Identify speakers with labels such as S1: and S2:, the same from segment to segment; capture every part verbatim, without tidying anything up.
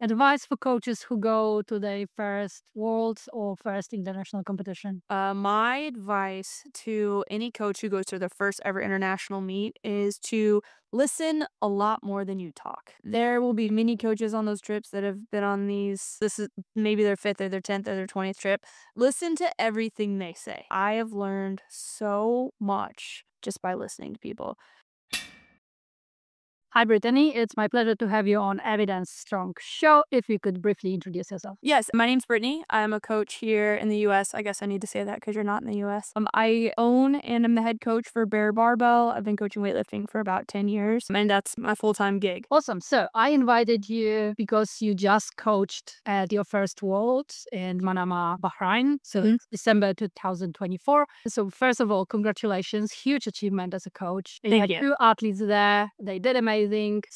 S1: advice for coaches who go to their first worlds or first international competition?
S2: Uh, my advice to any coach who goes to their first ever international meet is to listen a lot more than you talk. There will be many coaches on those trips that have been on these, this is maybe their fifth or their tenth or their twentieth trip. Listen to everything they say. I have learned so much just by listening to people.
S1: Hi, Brittany. It's my pleasure to have you on Evidence Strong Show. If you could briefly introduce yourself.
S2: Yes, my name's Brittany. I'm a coach here in the U S. I guess I need to say that because you're not in the U S. Um, I own and I'm the head coach for Bear Barbell. I've been coaching weightlifting for about ten years, and that's my full-time gig.
S1: Awesome. So I invited you because you just coached at your first Worlds in Manama, Bahrain. So
S2: Mhm.
S1: it's December two thousand twenty-four. So first of all, congratulations. Huge achievement as a coach. You
S2: Thank
S1: had
S2: you.
S1: two athletes there. They did amazing.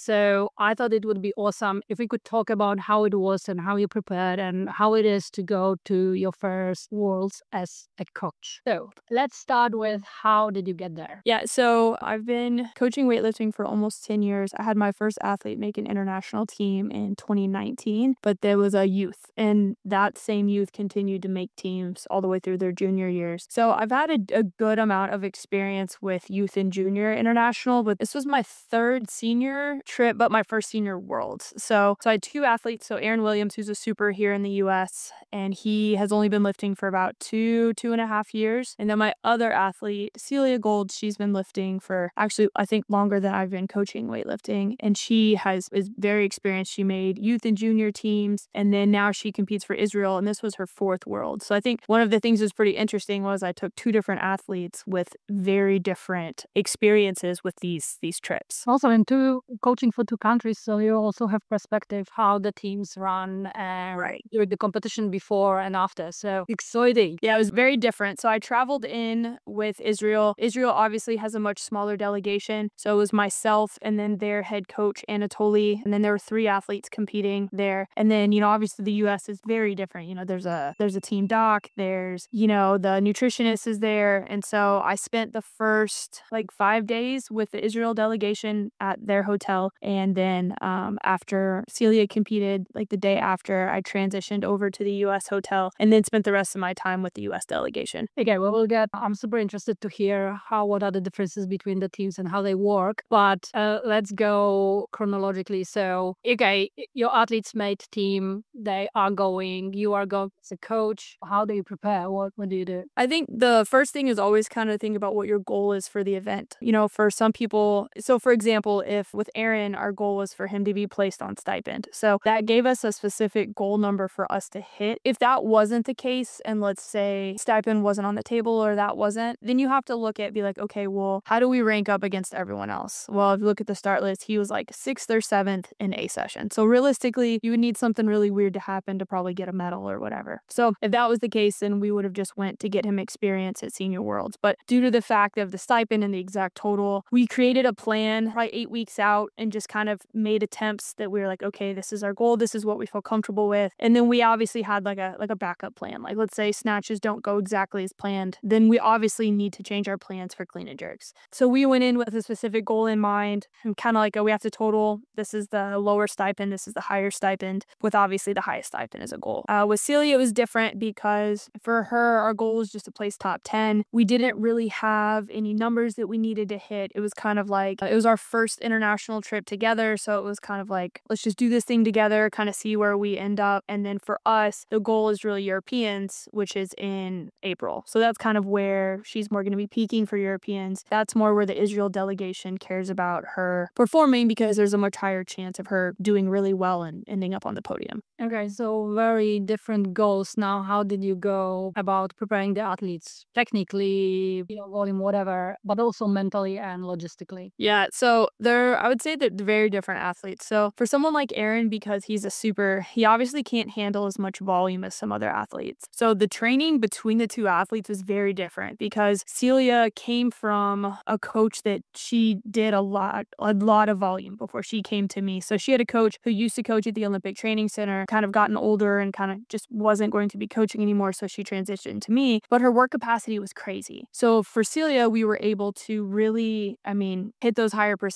S1: So I thought it would be awesome if we could talk about how it was and how you prepared and how it is to go to your first Worlds as a coach. So let's start with how did you get there?
S2: Yeah, so I've been coaching weightlifting for almost ten years. I had my first athlete make an international team in twenty nineteen, but there was a youth, and that same youth continued to make teams all the way through their junior years. So I've had a, a good amount of experience with youth and junior international, but this was my third senior trip, but my first senior worlds. So, so I had two athletes. So Aaron Williams, who's a super here in the U S, and he has only been lifting for about two, two and a half years. And then my other athlete, Celia Gold, she's been lifting for actually, I think, longer than I've been coaching weightlifting. And she has is very experienced. She made youth and junior teams, and then now she competes for Israel, and this was her fourth world. So I think one of the things that was pretty interesting was I took two different athletes with very different experiences with these these trips.
S1: Also, in two coaching for two countries, so you also have perspective how the teams run uh,
S2: Right.
S1: during the competition before and after. So exciting.
S2: Yeah, it was very different. So I traveled in with Israel. Israel obviously has a much smaller delegation. So it was myself and then their head coach, Anatoly. And then there were three athletes competing there. And then, you know, obviously the U S is very different. You know, there's a there's a team doc, there's, you know, the nutritionist is there. And so I spent the first like five days with the Israel delegation at their hotel. And then um, after Celia competed, like the day after, I transitioned over to the U S hotel and then spent the rest of my time with the U S delegation.
S1: Okay, well, we'll get. I'm super interested to hear how what are the differences between the teams and how they work. But uh, let's go chronologically. So, okay, your athletes made team. They are going. You are going as a coach. How do you prepare? What what do you do?
S2: I think the first thing is always kind of think about what your goal is for the event. You know, for some people, so for example, if with Aaron, our goal was for him to be placed on stipend. So that gave us a specific goal number for us to hit. If that wasn't the case, and let's say stipend wasn't on the table or that wasn't, then you have to look at, be like, okay, well, how do we rank up against everyone else? Well, if you look at the start list, he was like sixth or seventh in A session. So realistically, you would need something really weird to happen to probably get a medal or whatever. So if that was the case, then we would have just went to get him experience at senior worlds. But due to the fact of the stipend and the exact total, we created a plan probably eight weeks out and just kind of made attempts that we were like, okay, this is our goal. This is what we feel comfortable with. And then we obviously had like a like a backup plan. Like let's say snatches don't go exactly as planned, then we obviously need to change our plans for clean and jerks. So we went in with a specific goal in mind and kind of like, oh, we have to total. This is the lower stipend. This is the higher stipend, with obviously the highest stipend as a goal. Uh, with Celia, it was different because for her, our goal was just to place top ten. We didn't really have any numbers that we needed to hit. It was kind of like, uh, it was our first international trip together. So it was kind of like, let's just do this thing together, kind of see where we end up. And then for us, the goal is really Europeans, which is in April. So that's kind of where she's more going to be peaking for Europeans. That's more where the Israel delegation cares about her performing because there's a much higher chance of her doing really well and ending up on the podium.
S1: Okay, so very different goals. Now, how did you go about preparing the athletes technically, you know, volume, whatever, but also mentally and logistically?
S2: Yeah, so they're, I would say that they're very different athletes. So for someone like Aaron, because he's a super, he obviously can't handle as much volume as some other athletes. So the training between the two athletes was very different because Celia came from a coach that she did a lot, a lot of volume before she came to me. So she had a coach who used to coach at the Olympic Training Center, kind of gotten older and kind of just wasn't going to be coaching anymore. So she transitioned to me, but her work capacity was crazy. So for Celia, we were able to really, I mean, hit those higher percentage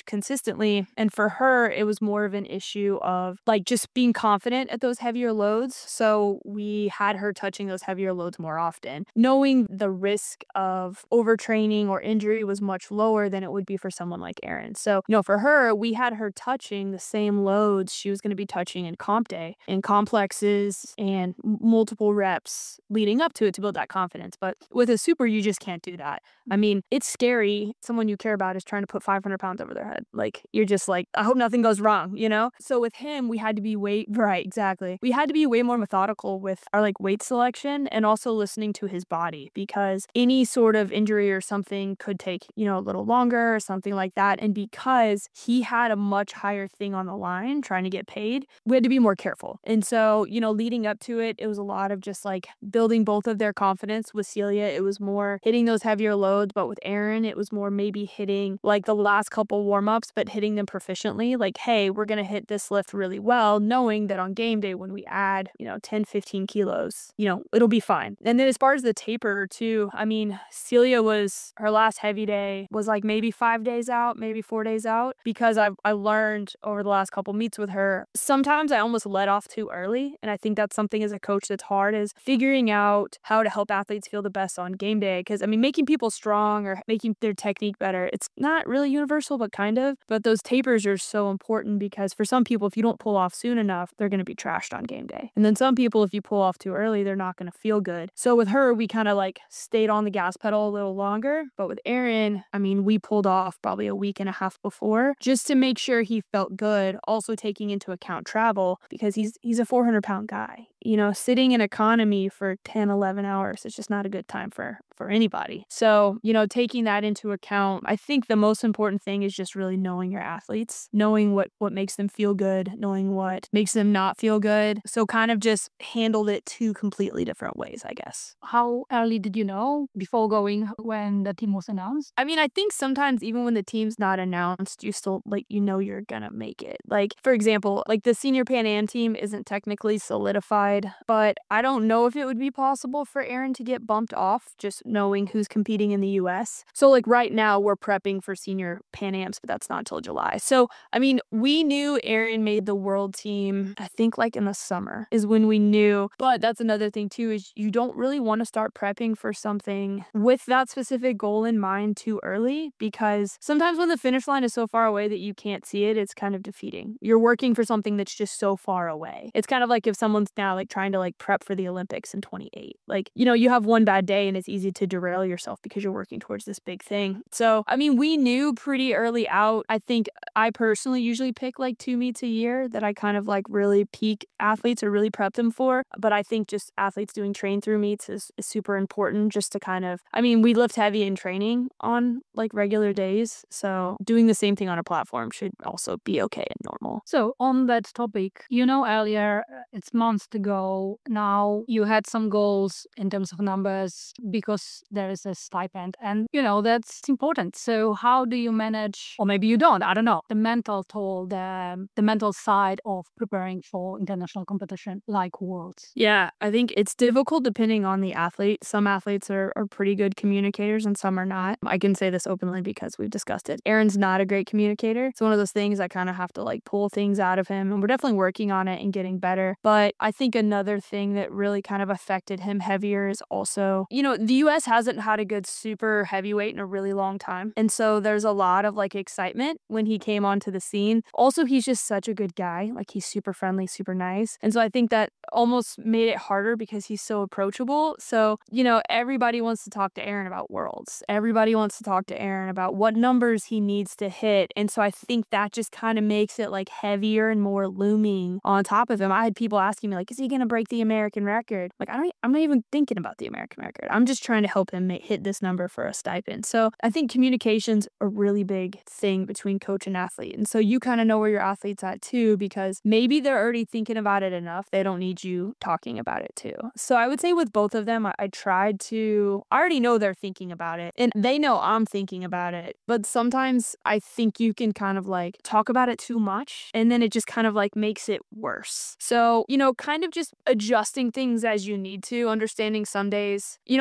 S2: consistently. And for her, it was more of an issue of like just being confident at those heavier loads. So we had her touching those heavier loads more often, knowing the risk of overtraining or injury was much lower than it would be for someone like Erin. So, you know, for her, we had her touching the same loads she was going to be touching in comp day, in complexes and multiple reps leading up to it to build that confidence. But with a super, you just can't do that. I mean, it's scary. Someone you care about is trying to put five hundred pounds over their head. Like, you're just like, I hope nothing goes wrong, you know? So with him, we had to be way, right, exactly. We had to be way more methodical with our like weight selection and also listening to his body, because any sort of injury or something could take, you know, a little longer or something like that. And because he had a much higher thing on the line trying to get paid, we had to be more careful. And so, you know, leading up to it, it was a lot of just like building both of their confidence. With Celia, it was more hitting those heavier loads, but with Erin, it was more maybe hitting like the last couple warm-ups, but hitting them proficiently. Like, hey, we're going to hit this lift really well, knowing that on game day, when we add, you know, ten, fifteen kilos, you know, it'll be fine. And then as far as the taper too, I mean, Celia was, her last heavy day was like maybe five days out, maybe four days out, because I've, I learned over the last couple meets with her, sometimes I almost let off too early. And I think that's something as a coach that's hard, is figuring out how to help athletes feel the best on game day. Because I mean, making people strong or making their technique better, it's not really universal, but kind of. But those tapers are so important, because for some people, if you don't pull off soon enough, they're going to be trashed on game day. And then some people, if you pull off too early, they're not going to feel good. So with her, we kind of like stayed on the gas pedal a little longer. But with Erin, I mean, we pulled off probably a week and a half before, just to make sure he felt good, also taking into account travel, because he's he's a four hundred pound guy. You know, sitting in economy for ten, eleven hours, it's just not a good time for for anybody. So, you know, taking that into account, I think the most important thing is just really knowing your athletes, knowing what, what makes them feel good, knowing what makes them not feel good. So kind of just handled it two completely different ways, I guess.
S1: How early did you know before going when the team was announced?
S2: I mean, I think sometimes even when the team's not announced, you still, like, you know you're gonna make it. Like, for example, like the senior Pan Am team isn't technically solidified, but I don't know if it would be possible for Erin to get bumped off, just knowing who's competing in the U S. So like right now we're prepping for senior Pan Ams, but that's not until July. So, I mean, we knew Erin made the world team, I think like in the summer is when we knew. But that's another thing too, is you don't really want to start prepping for something with that specific goal in mind too early, because sometimes when the finish line is so far away that you can't see it, it's kind of defeating. You're working for something that's just so far away. It's kind of like if someone's now like trying to like prep for the Olympics in twenty-eight. Like, you know, you have one bad day and it's easy to derail yourself because you're working towards this big thing. So, I mean, we knew pretty early out. I think I personally usually pick like two meets a year that I kind of like really peak athletes or really prep them for. But I think just athletes doing train through meets is, is super important, just to kind of, I mean, we lift heavy in training on like regular days. So doing the same thing on a platform should also be okay and normal.
S1: So on that topic, you know, earlier, uh, it's months ago now, you had some goals in terms of numbers because there is a stipend, and you know that's important. So how do you manage, or maybe you don't, I don't know, the mental toll, the the mental side of preparing for international competition like Worlds?
S2: Yeah, I think it's difficult depending on the athlete. Some athletes are, are pretty good communicators and some are not. I can say this openly because we've discussed it. Erin's not a great communicator. It's one of those things I kind of have to like pull things out of him, and we're definitely working on it and getting better. But I think another thing that really kind of affected him heavier is also, you know, the U S hasn't had a good super heavyweight in a really long time. And so there's a lot of like excitement when he came onto the scene. Also, he's just such a good guy. Like, he's super friendly, super nice. And so I think that almost made it harder because he's so approachable. So, you know, everybody wants to talk to Erin about Worlds. Everybody wants to talk to Erin about what numbers he needs to hit. And so I think that just kind of makes it like heavier and more looming on top of him. I had people asking me like, is he going to break the American record? Like, I don't, I'm not even thinking about the American record. I'm just trying to help him make, hit this number for a stipend. So I think communication's a really big thing between coach and athlete. And so you kind of know where your athlete's at too, because maybe they're already thinking about it enough. They don't need you talking about it too. So I would say with both of them, I, I tried to, I already know they're thinking about it and they know I'm thinking about it. But sometimes I think you can kind of like talk about it too much and then it just kind of like makes it worse. So, you know, kind of just adjusting things as you need to, understanding some days, you know, if an athlete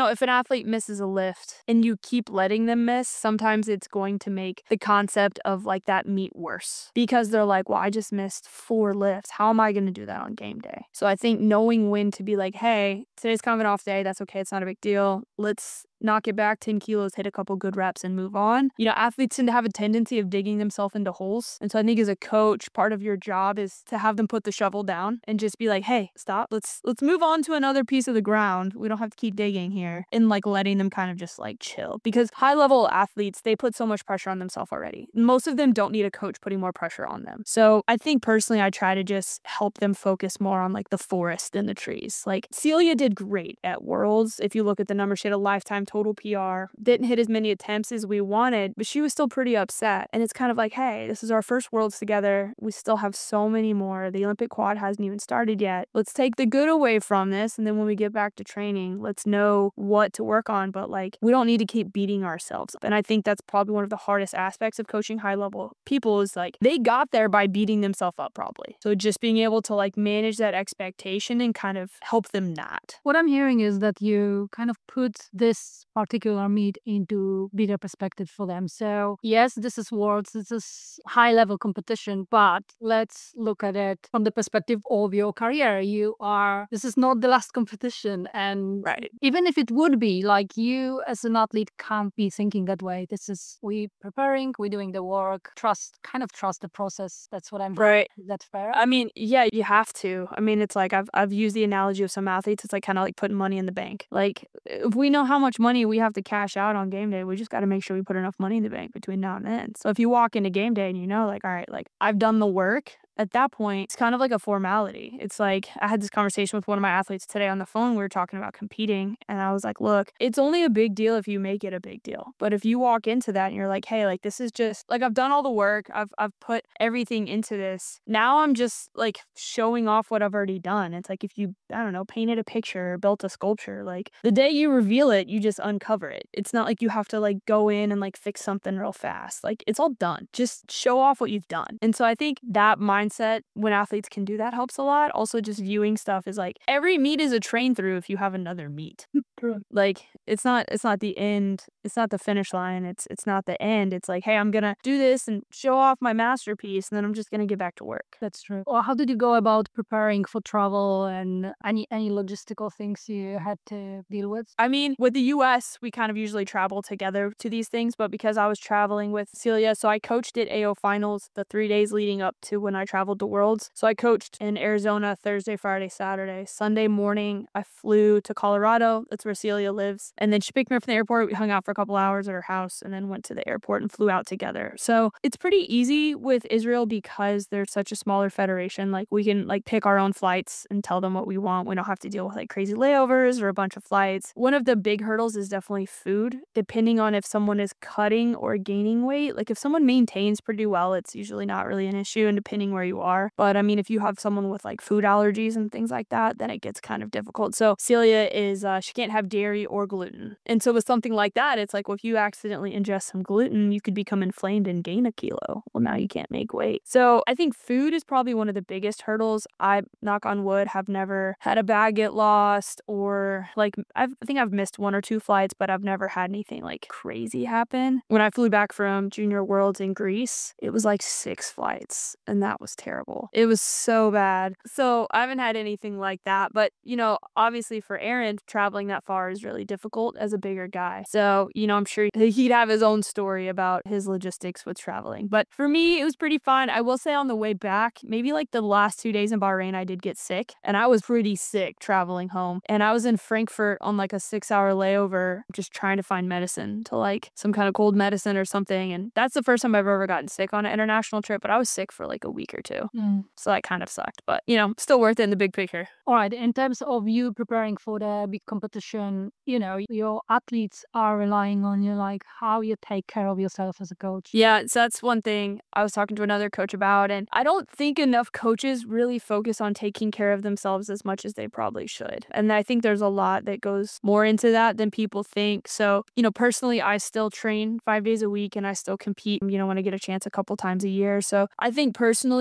S2: athlete misses a lift and you keep letting them miss, sometimes it's going to make the concept of like that meet worse because they're like, well, I just missed four lifts. How am I going to do that on game day? So I think knowing when to be like, hey, today's kind of an off day. That's okay. It's not a big deal. Let's knock it back ten kilos, hit a couple good reps and move on. You know, athletes tend to have a tendency of digging themselves into holes. And so I think as a coach, part of your job is to have them put the shovel down and just be like, hey, stop. Let's let's move on to another piece of the ground. We don't have to keep digging here. And like letting them kind of just like chill. Because high level athletes, they put so much pressure on themselves already. Most of them don't need a coach putting more pressure on them. So I think personally, I try to just help them focus more on like the forest than the trees. Like Celia did great at Worlds. If you look at the numbers, she had a lifetime total P R, didn't hit as many attempts as we wanted, but she was still pretty upset. And it's kind of like, hey, this is our first Worlds together. We still have so many more. The Olympic quad hasn't even started yet. Let's take the good away from this. And then when we get back to training, let's know what to work on. But like, we don't need to keep beating ourselves up. And I think that's probably one of the hardest aspects of coaching high level people is like, they got there by beating themselves up probably. So just being able to like manage that expectation and kind of help them not.
S1: What I'm hearing is that you kind of put this particular meet into bigger perspective for them. So yes, this is Worlds, this is high level competition, but let's look at it from the perspective of your career. You are, this is not the last competition. And
S2: right.
S1: even if it would be, like you as an athlete can't be thinking that way. This is, we preparing, we doing the work, trust, kind of trust the process. That's what I'm
S2: right.
S1: Is that fair?
S2: I mean, yeah, you have to. I mean, it's like I've I've used the analogy of some athletes. It's like kind of like putting money in the bank. Like if we know how much money we have to cash out on game day, we just got to make sure we put enough money in the bank between now and then. So if you walk into game day and you know, like, all right, like I've done the work. At that point, it's kind of like a formality. It's like I had this conversation with one of my athletes today on the phone. We were talking about competing and I was like, look, it's only a big deal if you make it a big deal. But if you walk into that and you're like, hey, like this is just like I've done all the work. I've I've put everything into this. Now I'm just like showing off what I've already done. It's like if you, I don't know, painted a picture or built a sculpture, like the day you reveal it, you just uncover it. It's not like you have to like go in and like fix something real fast. Like it's all done. Just show off what you've done. And so I think that mindset mindset when athletes can do that helps a lot. Also, just viewing stuff is like every meet is a train through if you have another meet.
S1: True.
S2: Like it's not it's not the end. It's not the finish line. It's it's not the end. It's like, hey, I'm gonna do this and show off my masterpiece, and then I'm just gonna get back to work.
S1: That's true. Or how did you go about preparing for travel and any any logistical things you had to deal with?
S2: I mean, with the U S, we kind of usually travel together to these things, but because I was traveling with Celia, so I coached at A O finals the three days leading up to when I traveled to Worlds. So I coached in Arizona Thursday, Friday, Saturday. Sunday morning, I flew to Colorado. That's where Celia lives. And then she picked me up from the airport. We hung out for a couple hours at her house and then went to the airport and flew out together. So it's pretty easy with Israel because they're such a smaller federation. Like we can like pick our own flights and tell them what we want. We don't have to deal with like crazy layovers or a bunch of flights. One of the big hurdles is definitely food, depending on if someone is cutting or gaining weight. Like if someone maintains pretty well, it's usually not really an issue, and depending where you are. But I mean, if you have someone with like food allergies and things like that, then it gets kind of difficult. So Celia is, uh, she can't have dairy or gluten. And so with something like that, it's like, well, if you accidentally ingest some gluten, you could become inflamed and gain a kilo. Well, now you can't make weight. So I think food is probably one of the biggest hurdles. I, knock on wood, have never had a bag get lost, or like, I've, I think I've missed one or two flights, but I've never had anything like crazy happen. When I flew back from Junior Worlds in Greece, it was like six flights, and that was terrible. It was so bad. So I haven't had anything like that. But, you know, obviously for Aaron, traveling that far is really difficult as a bigger guy. So, you know, I'm sure he'd have his own story about his logistics with traveling. But for me, it was pretty fun. I will say on the way back, maybe like the last two days in Bahrain, I did get sick, and I was pretty sick traveling home. And I was in Frankfurt on like a six hour layover, just trying to find medicine to like some kind of cold medicine or something. And that's the first time I've ever gotten sick on an international trip, but I was sick for like a week or two.
S1: Mm.
S2: So that kind of sucked, but you know, still worth it in the big picture.
S1: All right. In terms of you preparing for the big competition, you know, your athletes are relying on you, like how you take care of yourself as a coach.
S2: Yeah, so that's one thing I was talking to another coach about, and I don't think enough coaches really focus on taking care of themselves as much as they probably should. And I think there's a lot that goes more into that than people think. So, you know, personally, I still train five days a week and I still compete, you know, when I get a chance a couple times a year. So I think personally,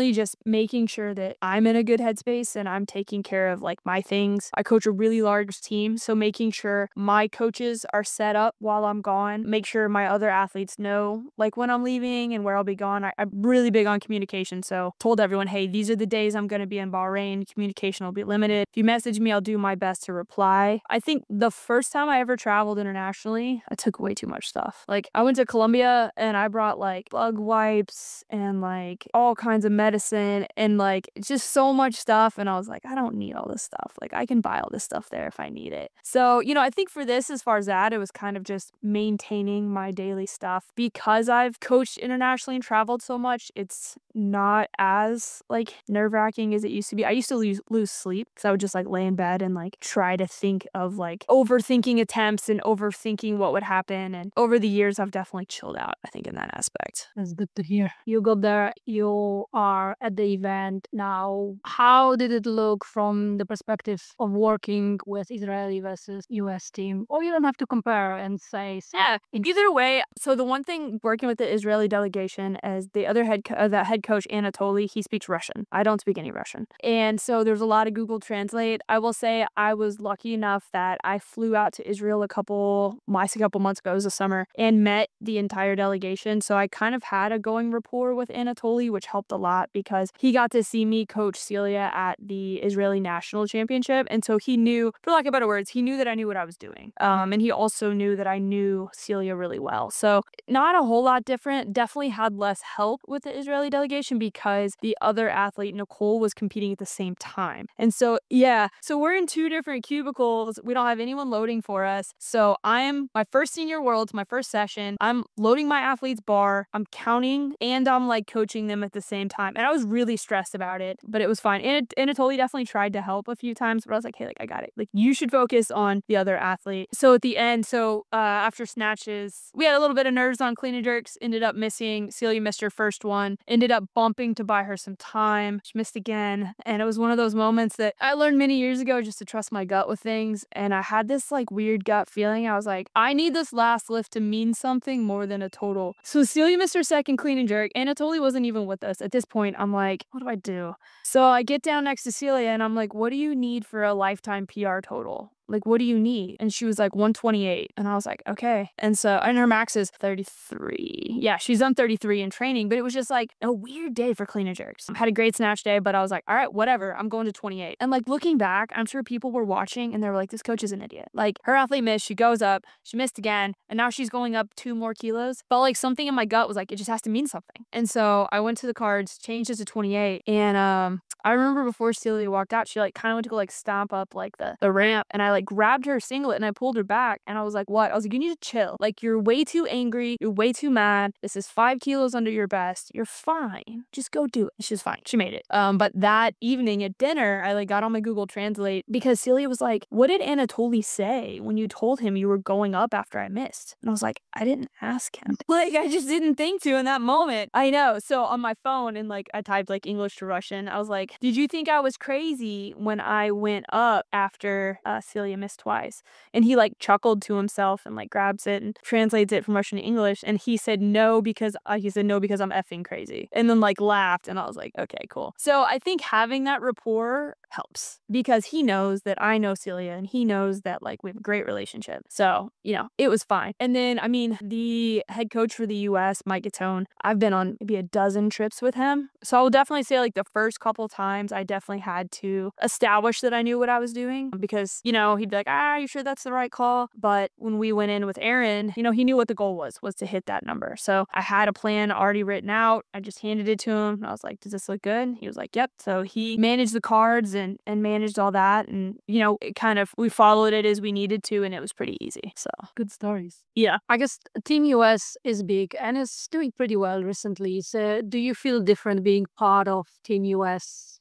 S2: really just making sure that I'm in a good headspace and I'm taking care of like my things. I coach a really large team, so making sure my coaches are set up while I'm gone, make sure my other athletes know like when I'm leaving and where I'll be gone. I, I'm really big on communication, so told everyone, hey, these are the days I'm going to be in Bahrain. Communication will be limited. If you message me, I'll do my best to reply. I think the first time I ever traveled internationally, I took way too much stuff. Like I went to Colombia and I brought like bug wipes and like all kinds of medicine and like just so much stuff. And I was like, I don't need all this stuff. Like I can buy all this stuff there if I need it. So, you know, I think for this, as far as that, it was kind of just maintaining my daily stuff. Because I've coached internationally and traveled so much, it's not as like nerve wracking as it used to be. I used to lose, lose sleep because I would just like lay in bed and like try to think of like overthinking attempts and overthinking what would happen. And over the years, I've definitely chilled out, I think, in that aspect.
S1: That's good to hear. You got there, you are at the event now. How did it look from the perspective of working with Israeli versus U S team? Or you don't have to compare and say,
S2: yeah, either way. So the one thing working with the Israeli delegation is the other head, co- uh, the head coach, Anatoly, he speaks Russian. I don't speak any Russian. And so there's a lot of Google Translate. I will say I was lucky enough that I flew out to Israel a couple, I say a couple months ago, it was the summer, and met the entire delegation. So I kind of had a going rapport with Anatoly, which helped a lot because he got to see me coach Celia at the Israeli National Championship. And so he knew, for lack of better words, he knew that I knew what I was doing. Um, and he also knew that I knew Celia really well. So not a whole lot different. Definitely had less help with the Israeli delegation because the other athlete, Nicole, was competing at the same time. And so, yeah, so we're in two different cubicles. We don't have anyone loading for us. So I'm my first senior worlds, my first session. I'm loading my athlete's bar. I'm counting and I'm like coaching them at the same time. And I was really stressed about it, but it was fine. And Anatoly definitely tried to help a few times, but I was like, hey, like I got it. Like you should focus on the other athlete. So at the end, so uh, after snatches, we had a little bit of nerves on clean and jerks, ended up missing. Celia missed her first one, ended up bumping to buy her some time. She missed again. And it was one of those moments that I learned many years ago just to trust my gut with things. And I had this like weird gut feeling. I was like, I need this last lift to mean something more than a total. So Celia missed her second clean and jerk. Anatoly wasn't even with us. At this point, I'm like, what do I do? So I get down next to Celia and I'm like, what do you need for a lifetime P R total? Like, what do you need? And she was like, one twenty-eight. And I was like, okay. And so, and her max is thirty-three. Yeah, she's done thirty-three in training, but it was just like a weird day for clean and jerks. I had a great snatch day, but I was like, all right, whatever. I'm going to twenty-eight. And like looking back, I'm sure people were watching and they were like, this coach is an idiot. Like her athlete missed, she goes up, she missed again, and now she's going up two more kilos. But like something in my gut was like, it just has to mean something. And so I went to the cards, changed it to twenty-eight. And um, I remember before Celia walked out, she like kind of went to go like stomp up like the, the ramp. And I like grabbed her singlet and I pulled her back. And I was like, what? I was like, you need to chill. Like you're way too angry. You're way too mad. This is five kilos under your best. You're fine. Just go do it. She's fine. She made it. Um, but that evening at dinner, I like got on my Google Translate because Celia was like, what did Anatoly say when you told him you were going up after I missed? And I was like, I didn't ask him. Like, I just didn't think to in that moment. I know. So on my phone and like I typed like English to Russian, I was like, did you think I was crazy when I went up after uh, Celia missed twice? And he like chuckled to himself and like grabs it and translates it from Russian to English. And he said, no, because uh, he said, no, because I'm effing crazy. And then like laughed. And I was like, okay, cool. So I think having that rapport helps because he knows that I know Celia and he knows that like we have a great relationship. So, you know, it was fine. And then, I mean, the head coach for the U S, Mike Gattone, I've been on maybe a dozen trips with him. So I will definitely say like the first couple times I definitely had to establish that I knew what I was doing because, you know, he'd be like, ah, are you sure that's the right call? But when we went in with Aaron, you know, he knew what the goal was, was to hit that number. So I had a plan already written out. I just handed it to him. And I was like, does this look good? He was like, yep. So he managed the cards and, and managed all that. And, you know, it kind of, we followed it as we needed to, and it was pretty easy. So
S1: good stories.
S2: Yeah.
S1: I guess Team U S is big and is doing pretty well recently. So do you feel different being part of Team U S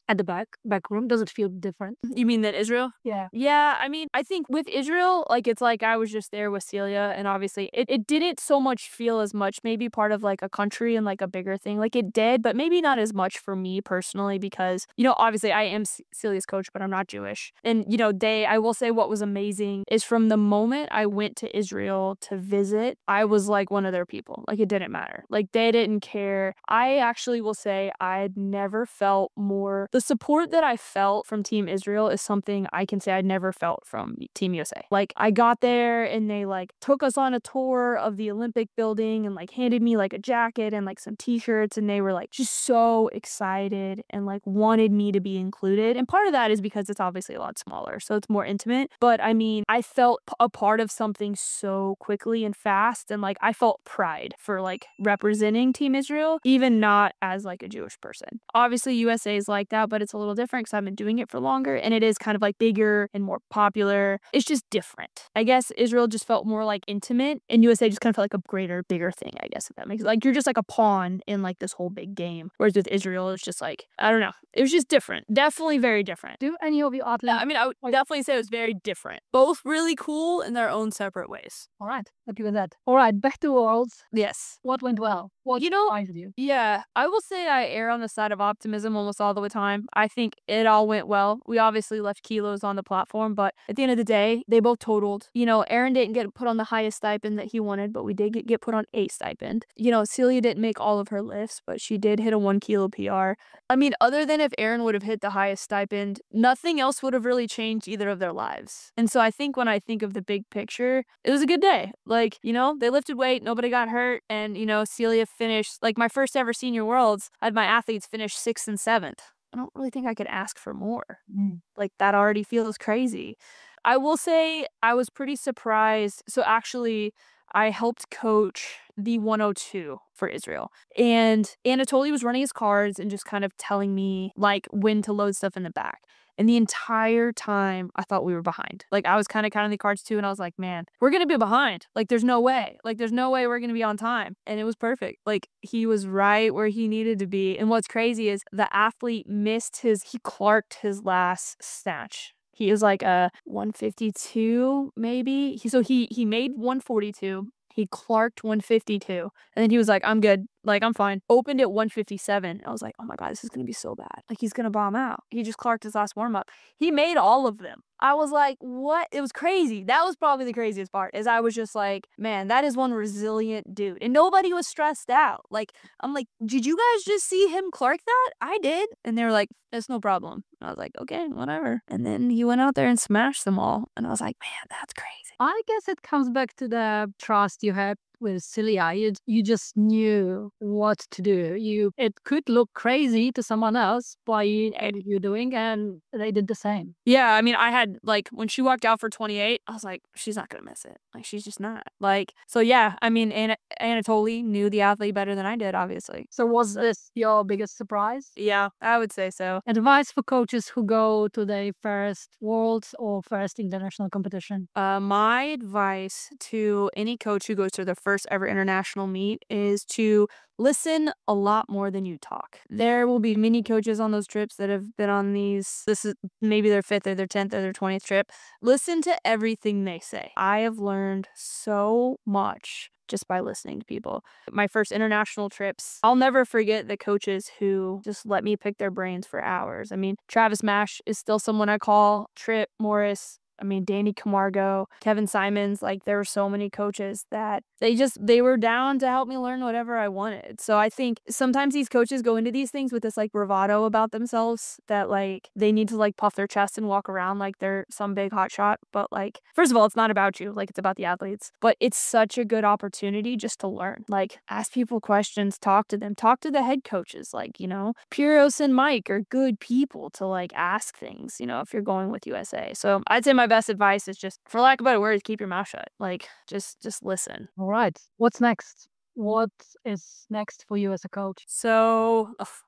S1: at the back back room? Does it feel different?
S2: You mean that Israel?
S1: Yeah.
S2: Yeah, I mean, I think with Israel, like, it's like I was just there with Celia, and obviously it, it didn't so much feel as much maybe part of like a country and like a bigger thing. Like it did, but maybe not as much for me personally because, you know, obviously I am C- Celia's coach, but I'm not Jewish. And, you know, they, I will say what was amazing is from the moment I went to Israel to visit, I was like one of their people. Like it didn't matter. Like they didn't care. I actually will say I'd never felt more, the support that I felt from Team Israel is something I can say I'd never felt from Team U S A. Like I got there and they like took us on a tour of the Olympic building and like handed me like a jacket and like some t-shirts, and they were like just so excited and like wanted me to be included. And part of that is because it's obviously a lot smaller, so it's more intimate. But I mean, I felt p- a part of something so quickly and fast, and like I felt pride for like representing Team Israel, even not as like a Jewish person. Obviously U S A is like that, but it's a little different because I've been doing it for longer, and it is kind of like bigger and more popular. It's just different. I guess Israel just felt more like intimate, and U S A just kind of felt like a greater, bigger thing, I guess, if that makes like you're just like a pawn in like this whole big game. Whereas with Israel, it's just like, I don't know. It was just different. Definitely very different.
S1: Do any of your athletes?
S2: Yeah, I mean, I would definitely say it was very different. Both really cool in their own separate ways.
S1: All right, happy with that. All right, back to Worlds.
S2: Yes.
S1: What went well? What
S2: You know,
S1: surprised you?
S2: Yeah, I will say I err on the side of optimism almost all the time. I think it all went well. We obviously left kilos on the platform, but at the end of the day, they both totaled. You know, Aaron didn't get put on the highest stipend that he wanted, but we did get, get put on a stipend. You know, Celia didn't make all of her lifts, but she did hit a one kilo P R. I mean, other than if Aaron would have hit the highest stipend, nothing else would have really changed either of their lives. And so I think when I think of the big picture, it was a good day. Like, you know, they lifted weight, nobody got hurt, and, you know, Celia finished, like my first ever senior worlds, I had my athletes finish sixth and seventh. I don't really think I could ask for more.
S1: Mm.
S2: Like that already feels crazy. I will say I was pretty surprised. So actually, I helped coach the one oh two for Israel. And Anatoly was running his cards and just kind of telling me like when to load stuff in the back. And the entire time I thought we were behind. Like I was kind of counting the cards too, and I was like, man, we're gonna be behind. Like there's no way. Like there's no way we're gonna be on time. And it was perfect. Like he was right where he needed to be. And what's crazy is the athlete missed his, he clarked his last snatch. He is like a one fifty-two maybe. He, so he he made one forty-two. He clarked one fifty-two. And then he was like, I'm good. Like, I'm fine. Opened at one fifty-seven. I was like, oh my God, this is going to be so bad. Like, he's going to bomb out. He just clarked his last warm up. He made all of them. I was like, what? It was crazy. That was probably the craziest part, is I was just like, man, that is one resilient dude. And nobody was stressed out. Like, I'm like, did you guys just see him clark that? I did. And they were like, it's no problem. And I was like, okay, whatever. And then he went out there and smashed them all. And I was like, man, that's crazy.
S1: I guess it comes back to the trust you had with Celia. You, you just knew what to do. You It could look crazy to someone else by you doing, and they did the same.
S2: Yeah, I mean, I had, like, when she walked out for twenty-eight, I was like, she's not going to miss it. Like, she's just not. Like, so yeah, I mean, An- Anatoly knew the athlete better than I did, obviously.
S1: So was this your biggest surprise?
S2: Yeah, I would say so.
S1: Advice for coaches who go to their first Worlds or first international competition?
S2: Uh, my advice to any coach who goes to their first ever international meet is to listen a lot more than you talk. There will be many coaches on those trips that have been on these, this is maybe their fifth or their tenth or their twentieth trip. Listen to everything they say. I have learned so much just by listening to people. My first international trips, I'll never forget the coaches who just let me pick their brains for hours. I mean, Travis Mash is still someone I call, Trip Morris, I mean, Danny Camargo, Kevin Simons. Like, there were so many coaches that they just, they were down to help me learn whatever I wanted. So I think sometimes these coaches go into these things with this like bravado about themselves that like they need to like puff their chest and walk around like they're some big hot shot. But like, first of all, it's not about you. Like, it's about the athletes. But it's such a good opportunity just to learn. Like, ask people questions, talk to them, talk to the head coaches. Like, you know, Puros and Mike are good people to like ask things, you know, if you're going with U S A. So I'd say my best advice is just, for lack of better words, keep your mouth shut. Like, just just listen.
S1: All right. What's next? What is next for you as a coach?
S2: So ugh,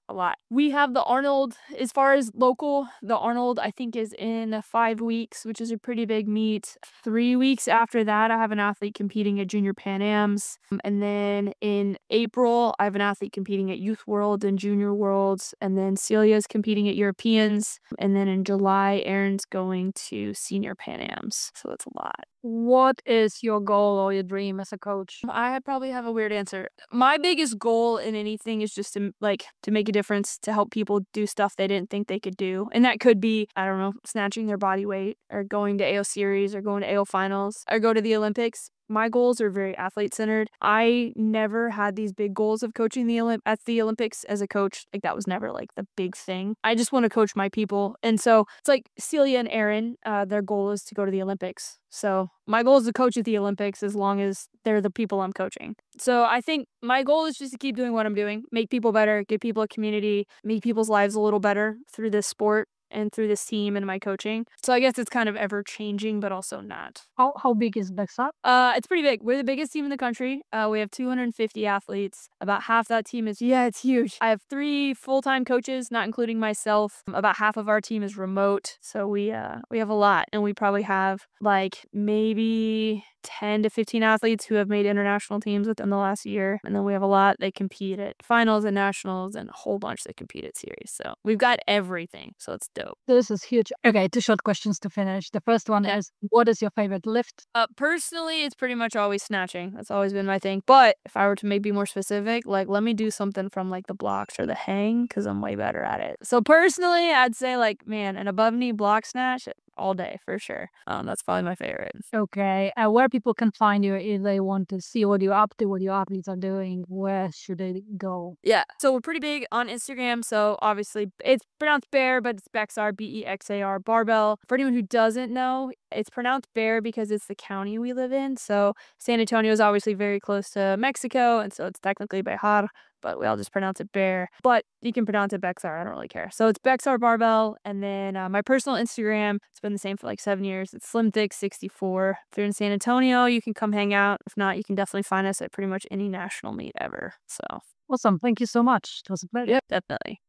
S2: a lot. We have the Arnold, as far as local, the Arnold I think is in five weeks, which is a pretty big meet. Three weeks after that, I have an athlete competing at Junior Pan Ams. Um, And then in April, I have an athlete competing at Youth World and Junior Worlds. And then Celia's competing at Europeans. And then in July, Erin's going to Senior Pan Ams. So it's a lot.
S1: What is your goal or your dream as a coach?
S2: I probably have a weird answer. My biggest goal in anything is just to like to make a difference, to help people do stuff they didn't think they could do. And that could be, I don't know, snatching their body weight or going to A O series or going to A O finals or go to the Olympics. My goals are very athlete centered. I never had these big goals of coaching the Olymp- at the Olympics as a coach. Like that was never like the big thing. I just want to coach my people. And so it's like Celia and Erin, uh, their goal is to go to the Olympics. So my goal is to coach at the Olympics as long as they're the people I'm coaching. So I think my goal is just to keep doing what I'm doing, make people better, give people a community, make people's lives a little better through this sport and through this team and my coaching. So I guess it's kind of ever changing, but also not.
S1: How how big is Bexar?
S2: Uh, it's pretty big. We're the biggest team in the country. Uh, we have two hundred fifty athletes. About half that team is, yeah, it's huge. I have three full-time coaches, not including myself. About half of our team is remote. So we, uh, we have a lot, and we probably have like maybe ten to fifteen athletes who have made international teams within the last year. And then we have a lot that compete at finals and nationals and a whole bunch that compete at series. So we've got everything. So it's dope.
S1: This is huge. Okay, two short questions to finish. The first one is, what is your favorite lift?
S2: Uh, personally, it's pretty much always snatching. That's always been my thing. But if I were to maybe be more specific, like let me do something from like the blocks or the hang because I'm way better at it. So personally, I'd say like, man, an above knee block snatch all day for sure. Um, that's probably my favorite.
S1: Okay, uh, where people can find you if they want to see what you're up to, what your athletes are doing, where should they go?
S2: Yeah, so we're pretty big on Instagram. So obviously it's pronounced Bear, but it's Bexar, B E X A R, barbell. For anyone who doesn't know, it's pronounced Bear because it's the county we live in. So San Antonio is obviously very close to Mexico, and so it's technically Bejar, but we all just pronounce it Bear. But you can pronounce it Bexar. I don't really care. So it's Bexar Barbell. And then uh, my personal Instagram, it's been the same for like seven years. It's Slim Thick sixty-four. If you're in San Antonio, you can come hang out. If not, you can definitely find us at pretty much any national meet ever. So
S1: Awesome. Thank you so much. It was a pleasure.
S2: yep, definitely.